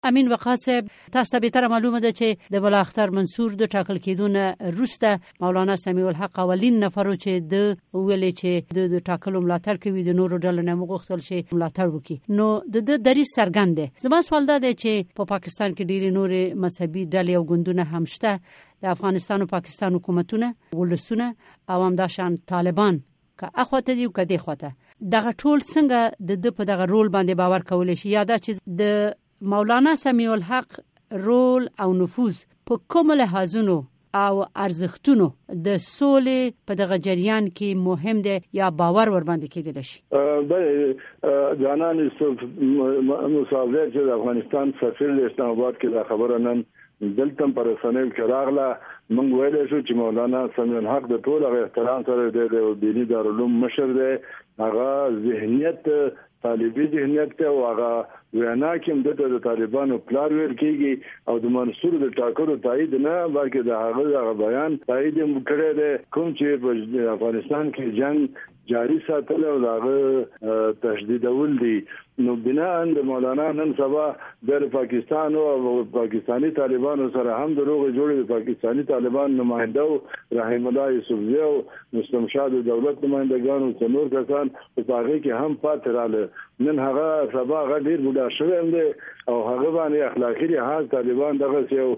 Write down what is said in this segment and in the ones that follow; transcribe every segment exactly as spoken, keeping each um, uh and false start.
امین وقاص صاحب، تاسو ته بهتره معلومه ده چې د ملا اختر منصور د ټاکل کېدو نه وروسته مولانا سمیع الحق اولین نفر چې د ویلې چې د ټاکلو ملاتړ کوي، د نورو ډلو نه وغوښتل شي ملاتړ وکړي. نو د د دریځ څرګند دی. زما سوال دا دی چې په پاکستان کې ډېرې نورې مذهبي ډلې او ګوندونه هم شته، د افغانستان او پاکستان حکومتونه، ولسونه او همداشان طالبان که اخواته دی او که دی خواته، دغه ټول څنګه د د په دغه رول باندې باور کولی شي، یا دا چې د مولانا سمیع الحق رول او نفوذ په کوم لحاظونو او ارزښتونو د سولې په دغه جریان کې مهم دی یا باور ور باندې کېدلی شي؟ د جانان مصافر چې د افغانستان سفیر د اسلام آباد کې دا خبره نن دلته پر رسنیو کې راغله، موږ ویلی شو چې مولانا سمیع الحق د ټول هغه احترام سره د دیني دارالعلوم مشر دی، هغه ذهنیت طالبي ذهنیت ته او هغه وینا کې دته د طالبانو پلار ویل کېږي او د منصور د ټاکلو تایید نه بلکې د هغه هغه بیان تایید کړی دی کوم چې په افغانستان کې جنگ جاری ساتل او هغه تشدیدول دي. نو بنا د مولانا نن سبا د پاکستان او پاکستانی طالبانو سره هم د روغ جوړې د پاکستانی طالبان نمائنده رحیم الله یوسفزی او مسلم شاه د دولت نمائندگانو او نور کسان په هغه کې هم پاتې رااله. نن هغه سبا هغه ډیر بوډا شوی هم دی او هغه باندې اخلاقی لحاظ طالبان دغه یو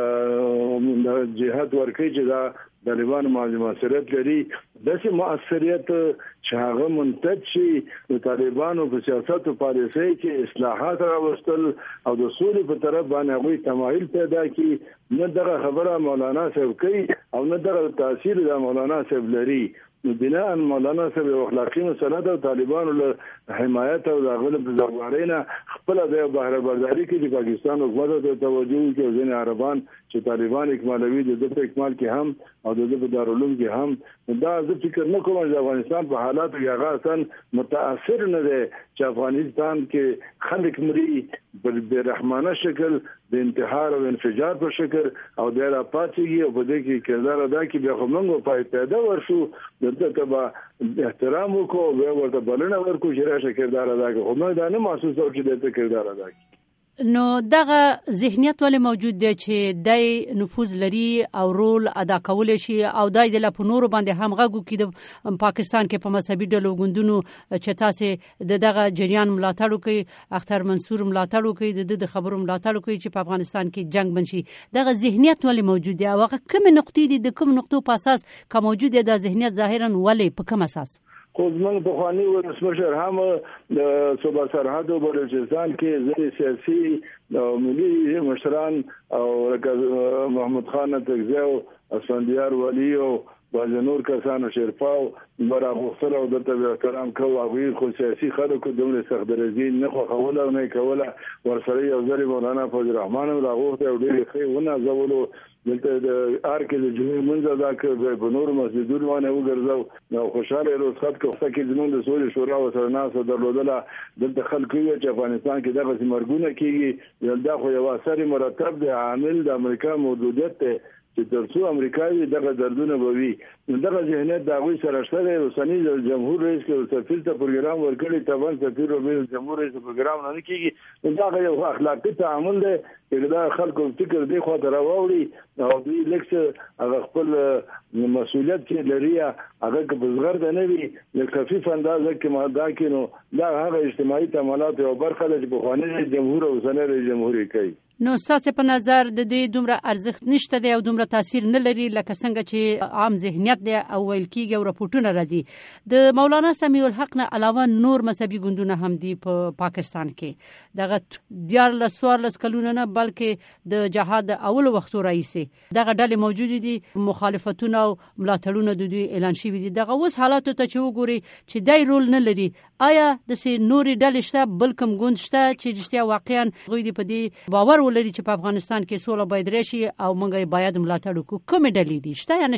جهاد ورکړي چې دا طالبان معاصرت لري، داسې مؤثریت چې هغه منتج شي د طالبانو په سیاست او پالیسۍ کې اصلاحات راوستل او د سولې په طرف باندې هغوی تمایل پیدا کړي. نه دغه خبره مولانا صاحب کوي او نه دغه تاثیر د مولانا صاحب لري. نو بنا مولانا صاحب یو اخلاقی مسله ده، طالبانو له حمایت او د غلب زغوارۍ نه خپله د بهره برداري کې د پاکستان حکومت ته توجه وکړي او ځینې عربان چې طالبان اکمالوي د ده په اکمال کې هم او د ده په دارالعلوم کې هم. دا زه فکر نه کوم چې افغانستان په حالاتو کې هغه اصلا متاثر نه دی چې افغانستان کې خلک مري په بېرحمانه شکل د انتحار او انفجار په شکل او د را پاتېږي او په دې کې کردار ادا کړي. بیا خو موږ په پیدا ورشو دلته ته به احترام وکړو، بیا ورته بلنه ورکړو چې راشه کردار ادا کړو. خو موږ دا نه محسوسوو چې دلته کردار ادا کړي. نو دغه ذهنیت ولې موجود دی چې دای نفوذ لري او رول ادا کولی شي او دای د لا په نورو باندې هم غږ وکړي د پاکستان کې په مذهبي ډلو ګوندونو چې تاسې د دغه جریان ملاتړ وکړي، اختر منصور ملاتړ وکړي، د د خبرو ملاتړ وکړي چې په افغانستان کې جنگ بند شي؟ دغه ذهنیت ولې موجود دی او هغه کومې نقطې دي، د کوم نقطو په اساس که موجود دی دا ذهنیت ظاهرا ولې په کوم اساس؟ خو زموږ پخواني ولسمشر هم د صوبه سرحد او بلوچستان کې ځینې سیاسي او ملي مشران او محمود خان تکزی او اسفندیار ولی او بعض نور کسانو شرفاو برا غوښتل او دلته به احترام کوو. هغوی خو سیاسي خلکو دومره سخت درزي نه خوښوله او نه یې کوله. ورسره یو ځل مولانا فضل الرحمن هم راغوښتی او ډېرې ښې ونازولو. دلته د ار کې د جمعې لمونځ ادا کړ، په نورو مسجدونو باندې وګرځو او خوشحاله یې روز خط کړ کې زموږ د سولې شورا ورسره ناسته درلودله. دلته خلک ویل چې افغانستان کې دغسې مرګونه کېږي، دا خو یو اثر مرتب دی، عامل د امریکا موجودیت دی چې تر څو امریکایي دغه دردونه به وي. دغه ذهنیت د هغوی سره شته دی. اوسني جمهور رئیس کې سفیر ته پروګرام ورکړي، طبعا سفیر او جمهور رئیس پروګرام نه کېږي. دا یو اخلاقي تعامل دی چې دا خلکو فکر دی خوا ته راوړي او دوی لکه هغه خپل مسؤلیت چې لري هغه که په زغرده نه وي د خفیف اندازه کې ماده کې، نو دا هغه اجتماعي تعاملات یو برخه ده چې پخواني جمهور او اوسنی رئیس جمهور یې کوي. نو ستاسو په نظر د دې دومره ارزښت نشته دی او دومره تاثیر نه لري لکه څنګه چې عام ذهنیت دی او ویل کېږي او راپورټونه راځي. د مولانا سمیع الحق نه علاوه نور مذهبي ګوندونه هم دي په پاکستان کې. دغه دیارلس څوارلس کلونه نه بلکې د جهاد اول وختو راهیسې دغه ډلې موجودې دي، مخالفتونه او ملاتړونه د دوی اعلان شوي دي. دغه اوس حالاتو ته چې وګوري چې دای رول نه لري، آیا داسې نورې ډلې شته، بل کوم ګوند شته چې رښتیا واقعا هغوی دې په دې باور ولري چې په افغانستان کې سوله باید راشي او موږ باید ملاتړ وکړو؟ کومې ډلې دي، شته یا نشته؟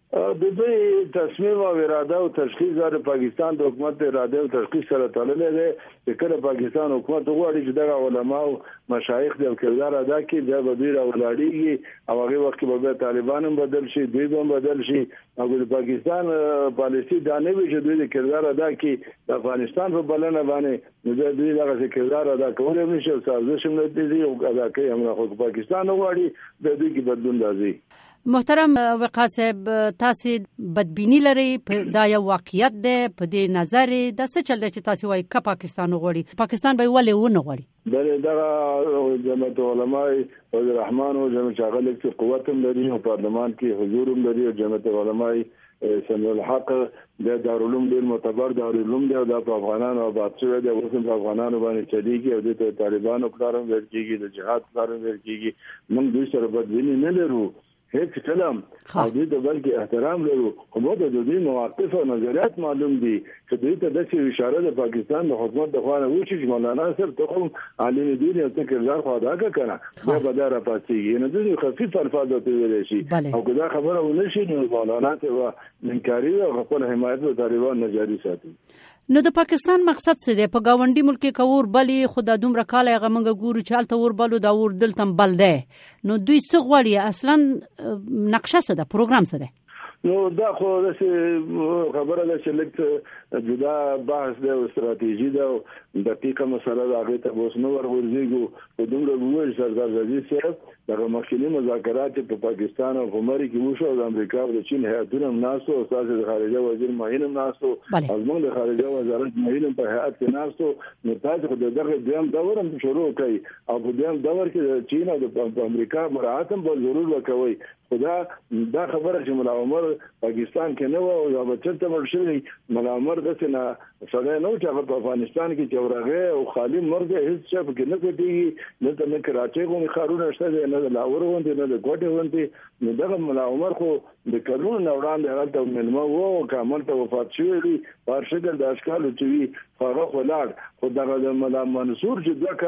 د دې تصمیم او اراده او تشخیص د پاکستان د حکومت اراده او تشخیص سره تړلې ده چې کله پاکستان حکومت غواړي چې د علماء او مشایخ د کردار ادا کړي د بدیر او لاړیږي او هغه وخت به طالبان هم بدل شي دوی هم بدل شي او د پاکستان پالیسي دا نه وي چې دوی د کردار ادا کړي د افغانستان په بلنه باندې نو دوی دغه کردار ادا کولای نشي او سازش هم نه دي او ادا کوي هم خو پاکستان غواړي د دوی کې بدلون راځي. محترم وقاص صاحب تاسو بدبینی لري دا یو واقعیت ده په دې نظر د څه چل دی چې تاسو وايي ک پاکستان غوړي پاکستان به ولې ونه غوړي بل دا جمعیت علماء وزیر الرحمن او جمعیت شاغل کې قوت هم لري او پارلمان کې حضور هم لري او جمعیت علماء سمیع الحق د دارالعلوم ډیر معتبر دارالعلوم دی او د افغانانو او بادشاہ د اوسم افغانانو باندې چلیږي او د طالبانو کارم ورکیږي د جهاد کارم ورکیږي موږ دوی سره بدبینی نه لرو هیڅ کلام او دوی د بلکې احترام لرو خو موږ د دوی مواقف او نظریات معلوم دي چې دوی ته د اشاره د پاکستان د حکومت د خوانه و چې مولانا صاحب ته هم عالم دین او کردار خو ادا کړه دا به دا را پاتېږي نه دوی خفيف الفاظ ته ویل شي او دا خبره ونشي نو مولانا ته منکاری او خپل حمایت او طالبان نه جاری ساتي. نو د پاکستان مقصد څه دی په گاونډي ملک کې کور بلی خدا دومره کال هغه منګه ګورو چې الته ور بلو دا ور دلتم بل دی نو دوی څه غواړي اصلا نقشه څه ده پروګرام څه ده نو دا خو د خبره ده چې لکه جدا بحث دی او استراتیژي ده او دقیقه مسله ده هغه ته اوس نو ورغورځيږو په دومره وایي سردار عزیز صاحب دغه مخکینی مذاکرات په پاکستان او عمرې کې وشو د امریکا او د چین هیئتونو ناسو او تاسو د خارجه وزیر معین ناسو ازمن د خارجه وزارت معین په هیئت کې ناسو نو تاسو د دغه دیم دور هم شروع کړي او په دیم دور کې د چین او د امریکا مراعات هم به ضرور وکوي خدا دا خبره چې مولا عمر پاکستان کې نه و او یا بچته مرشي مولا عمر د سنا سره نو چې په افغانستان کې چورغه او خالی مرګ هیڅ څه کې نه کوي نه ته کراچي کوم خارونه شته نه د لاور وونته نه د کوټه وونته نو دغه مولا عمر خو د کلونو نه وړاندې هغه ملما وو کامل ته وفات شوی دی په شکل د اشکال چوي هغه خلاړ خو دغه د مولا منصور چې د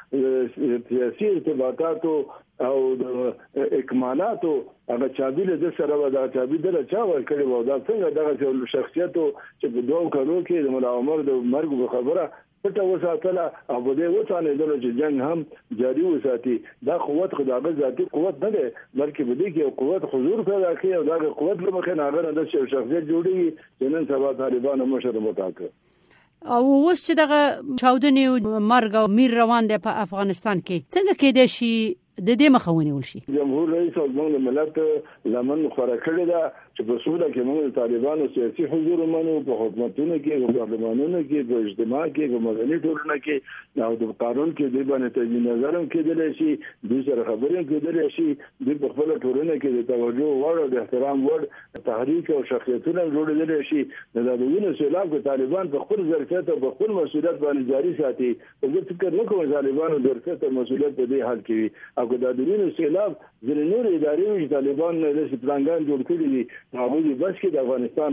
کاله سیاسي ارتباطات او د اکمالاتو هغه چابي له سره ودا چابي دل چا ور کړی وو دا څنګه دغه شخصیت چې په دوه کلو کې د مولا عمر د مرګ خبره پټه وساتله او په دې وڅانه د چې جنگ هم جاری وساتي دا قوت خدای ذاتی قوت نه ده بلکې په دې کې قوت حضور پیدا کوي او دا قوت له مخې نه هغه د شخصیت جوړي چې نن سبا طالبان مشر متاکه او اوس چې دغه چاودنې مرګ او میر روان دی په افغانستان کې څنګه کېدای شي د دې مخاوني ولشي جمهور رئیس او د ملت لمن خورا کړی دا چې په سوله کې موږ طالبانو سیاسي حضور منو په حکومتونو کې په پارلمانونو کې په اجتماع کې په مدني ټولنه کې او د قانون کې د باندې تجویز نظر هم کېدل شي د سره خبرې کېدل شي د خپل ټولنه کې د توجه وړ او د احترام وړ تحریک او شخصیتونه جوړېدل شي د دغه سیلاب کې طالبان په خپل ظرفیت او په خپل مسولیت باندې جاری ساتي او د فکر نه کوم طالبانو ظرفیت او مسولیت په دې حال کې او د دې سیلاب ځینې نور ادارې چې طالبان د سپلانګان جوړ کړي دي هغه بس کې د افغانستان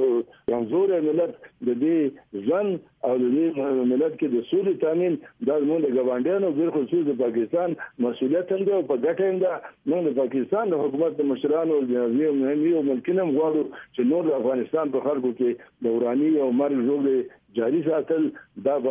منظور ملت د دې ځن او د دې ملت کې د سولې تامین د موږ د ګاونډیانو بل خصوص د پاکستان مسولیت هم ده په ګټه هم ده موږ د پاکستان د حکومت د مشرانو او جنازي مهمي او ممکنه غواړو چې نور د افغانستان په خلکو کې دوراني او مرګ جوړ جاری ساتل دا به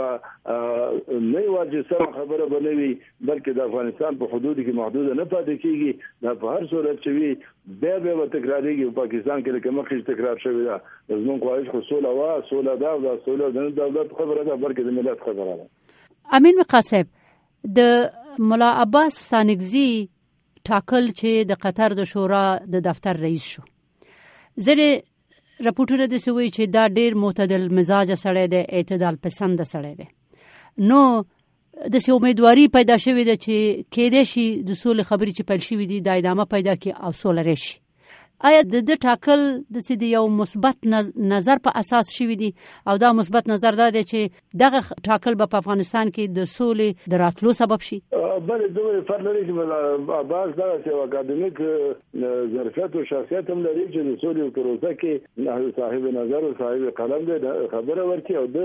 نه واجب سره خبره بنوي بلکې د افغانستان په حدود کې محدود نه پاتې کیږي دا په هر صورت چې به به تکرارېږي په پاکستان کې کومه خې تکرار شوی دا زموږ خواهش خو سوله وا سوله دا دا سوله د دولت خبره ده بلکې د ملت خبره ده. امین وقاص صاحب د مولا عباس سانگزی ټاکل چې د قطر د شورا د دفتر رئیس شو زره راپورټونه د سوي چې دا ډیر معتدل مزاج سړی دی اعتدال پسند سړی دی نو د سې امیدواري پیدا شوې ده چې کېدې شي د سولې خبرې چې پیل شوې دي د ادامه پیدا کې او سوله راشي آیا د دې ټاکل د سې یو مثبت نظر په اساس شوی دی او دا مثبت نظر دا دی چې دغه ټاکل په افغانستان کې د سولې د راتلو سبب شي بل دوی فرض لري چې عباس دا یو اکاډمیک ظرفیت او شخصیت هم لري چې د سولې پروسه کې صاحب نظر او صاحب قلم دی خبره ورکړي او د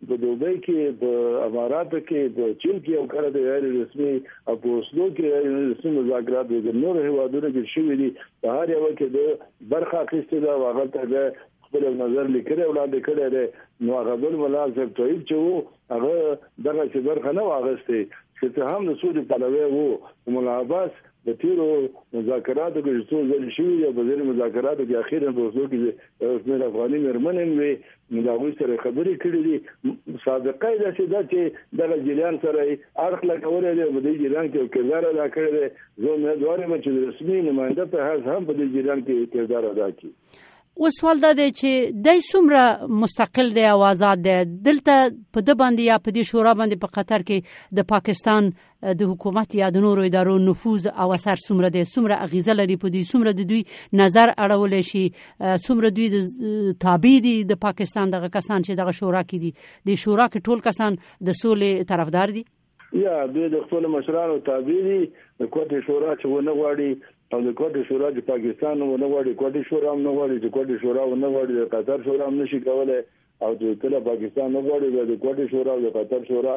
په دوبۍ کې په امارات کې په چین کې او کړه د غیر رسمي او په اوسلو کې غیر رسمي مذاکرات د نور هیوادونو کې شوې دي په هر یو کې د برخه اخیستل او هغه ته خپل نظر لیکل او لاندې کړی دی نو هغه بل ملازم تویل چې هغه دغه چې برخه نه واغستې چې هم د سودي پلوي وو مولا عباس د تیرو مذاکراتو کې څو ځل شوي او په ځینې مذاکراتو کې اخیراً په اوسلو کې اوسمیر افغاني مېرمنې وي نو د هغوی سره خبرې کړې دي سابقه یې داسې ده چې دغه جریان سره یې اړخ لګولی دی په دې جریان کې کردار ادا کړی دی زه امیدوار یم چې د رسمي نماینده په حیث هم په دې جریان کې کردار ادا کړي. اوس سوال دا دی چې دای څومره مستقل دی او آزاد دی دلته په د باندې یا په دې شورا باندې په قطر کې د پاکستان د حکومت یا د نورو ادارو نفوذ او اثر څومره دی څومره اغیزه لري په دې څومره د دوی نظر اړول شي څومره دوی د تابع دي د پاکستان دغه کسان چې دغه شورا کې دي د شورا کې ټول کسان د سولې طرفدار دي یا دوی د خپل مشرانو تابع دي د کوټې شورا چې ونه غواړي او د کوټې شورا چې پاکستان ونه غواړي کوټې شورا هم نه غواړي چې کوټې شورا ونه غواړي د قطر شورا هم نشي کولای او چې کله پاکستان نه غواړي د کوټې شورا او د قطر شورا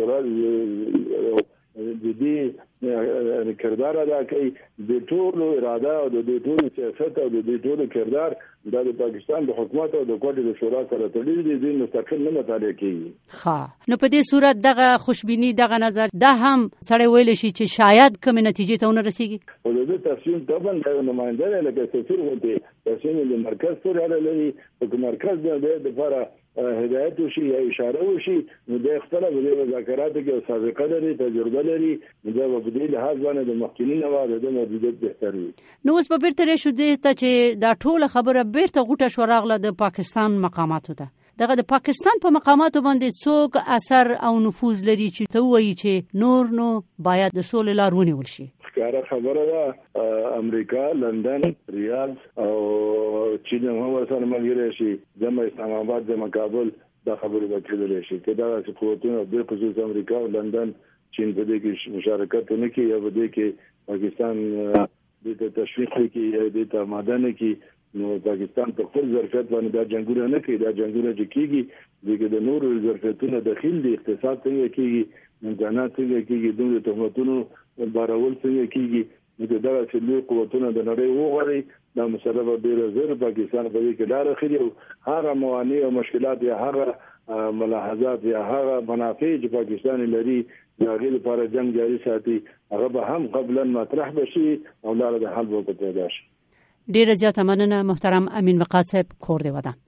ترغرا د دې کردار ادا کوي د ټولو اراده او د ټولو سیاست او د ټولو کردار د پاکستان د حکومت او د کوټې د شورا سره تړلي دي د مستقل نه مطالعه کوي. ښه نو په دې صورت دغه خوشبینی دغه نظر دا هم سره ویل شي چې شاید کوم نتیجې ته ونه رسیږي او د تصمیم طبعا د نماینده لکه سفیر غوته تصمیم د مرکز سره لري او مرکز د لپاره هدایت وشي یا اشاره وشي نو د خپل د مذاکراتو کې سابقه لري تجربه لري دا په دې لحاظ باندې د مخکینی نواب د موجودیت بهتر وي. نو اوس په بیرته شو دې ته چې دا ټول خبره بیرته غوټه شو راغله د پاکستان مقاماتو ته دغه د پاکستان په مقاماتو باندې څوک اثر او نفوذ لري چې ته وایي چې نور نو باید د سولې لار ونیول شي. ښکاره خبره ده امریکا لندن ریاض او چین هم ورسره ملګري شي زموږ اسلام آباد زموږ کابل دا خبره به کېدلی شي که دا چې قوتونه د خصوص امریکا او لندن چین په دې کې مشارکت نه کوي یا په دې کې پاکستان د تشویق کوي یا د تمادن کوي نو پاکستان په خپل ظرفیت باندې دا جنگونه نه کوي دا جنگونه چې کیږي د نورو ظرفیتونو داخل دي اقتصاد څنګه کیږي امکانات څنګه کیږي د تهمتونو بارول څنګه کیږي د دغه چې قوتونه د نړۍ وغوري دا مسله به ډیره زر پاکستان په دې کې لار اخلي او هغه موانع او مشکلات یا هغه ملاحظات یا هغه منافع چې پاکستان لري د هغې لپاره جنگ جاري ساتي هغه به هم قبلا مطرح بشي او لاره د حل به پیدا شي. ډیره زیاته مننه محترم امین وقاص صاحب کور دی ودان.